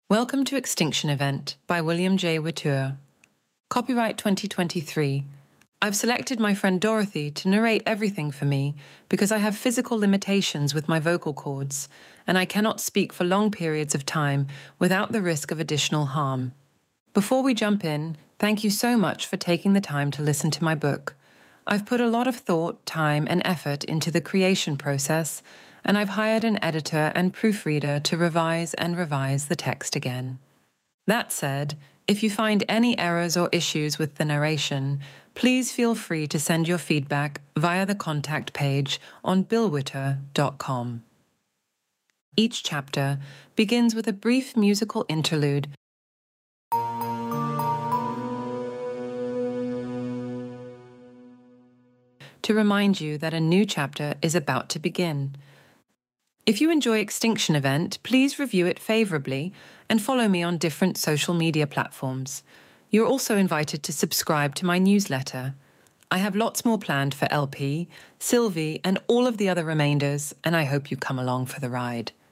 Welcome to Extinction Event by William J. Wittur. Copyright 2023. I've selected my friend Dorothy to narrate everything for me because I have physical limitations with my vocal cords, and I cannot speak for long periods of time without the risk of additional harm. Before we jump in, thank you so much for taking the time to listen to my book. I've put a lot of thought, time, and effort into the creation process, and I've hired an editor and proofreader to revise the text again. That said, if you find any errors or issues with the narration, please feel free to send your feedback via the contact page on billwittur.com. Each chapter begins with a brief musical interlude to remind you that a new chapter is about to begin. If you enjoy Extinction Event, please review it favorably and follow me on different social media platforms. You're also invited to subscribe to my newsletter. I have lots more planned for LP, Sylvie, and all of the other remainders, and I hope you come along for the ride.